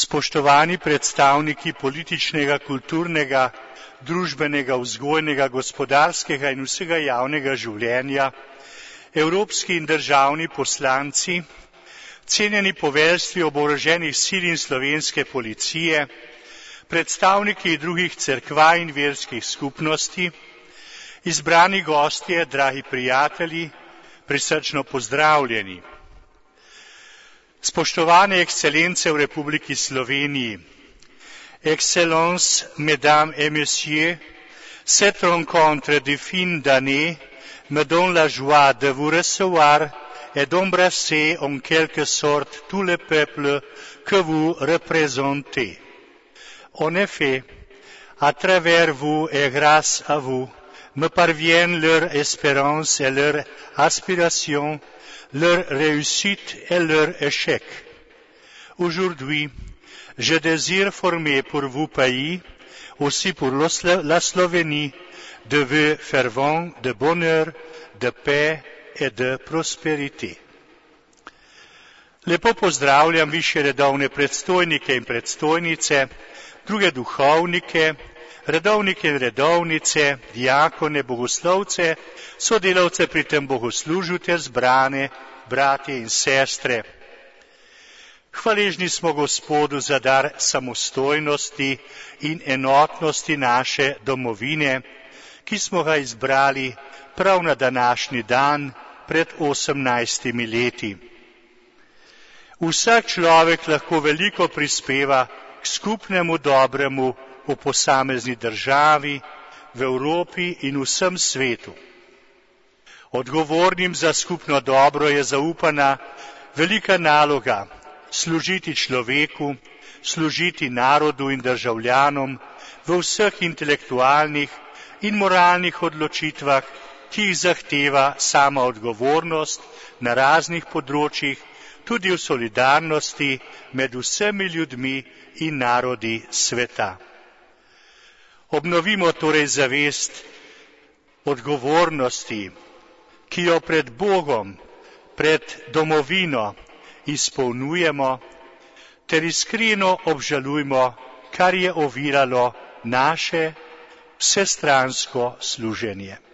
Spoštovani predstavniki političnega, kulturnega, družbenega, vzgojnega, gospodarskega in vsega javnega življenja, evropski in državni poslanci, cenjeni poveljstvi oboroženih sil in slovenske policije, predstavniki drugih cerkva in verskih skupnosti, izbrani gostje, dragi prijatelji, prisrčno pozdravljeni. Spoštovane ekscelence v Republiki Sloveniji, Excellences, Mesdames et Messieurs, cette rencontre de fin d'année me donne la joie de vous recevoir et d'embrasser en quelque sorte tout le peuple que vous représentez. En effet, à travers vous et grâce à vous, me parviennent leur espérance et leur aspiration, leur réussite et leur échec. Aujourd'hui, je désire former pour vos pays, aussi pour la Slovénie, de vœux fervents de bonheur, de paix et de prospérité. Lepo pozdravljam više redovne predstojnike in predstojnice, druge duhovnike, redovnike in redovnice, diakone, bogoslovce, sodelavce pri tem bogoslužju ter zbrane bratje in sestre. Hvaležni smo Gospodu za dar samostojnosti in enotnosti naše domovine, ki smo ga izbrali prav na današnji dan pred 18 leti. Vsak človek lahko veliko prispeva k skupnemu dobremu v posamezni državi, v Evropi in vsem svetu. Odgovornim za skupno dobro je zaupana velika naloga služiti človeku, služiti narodu in državljanom v vseh intelektualnih in moralnih odločitvah, ki jih zahteva sama odgovornost na raznih področjih, tudi v solidarnosti med vsemi ljudmi in narodi sveta. Obnovimo torej zavest odgovornosti, ki jo pred Bogom, pred domovino izpolnjujemo, ter iskreno obžalujmo, kar je oviralo naše vsestransko služenje.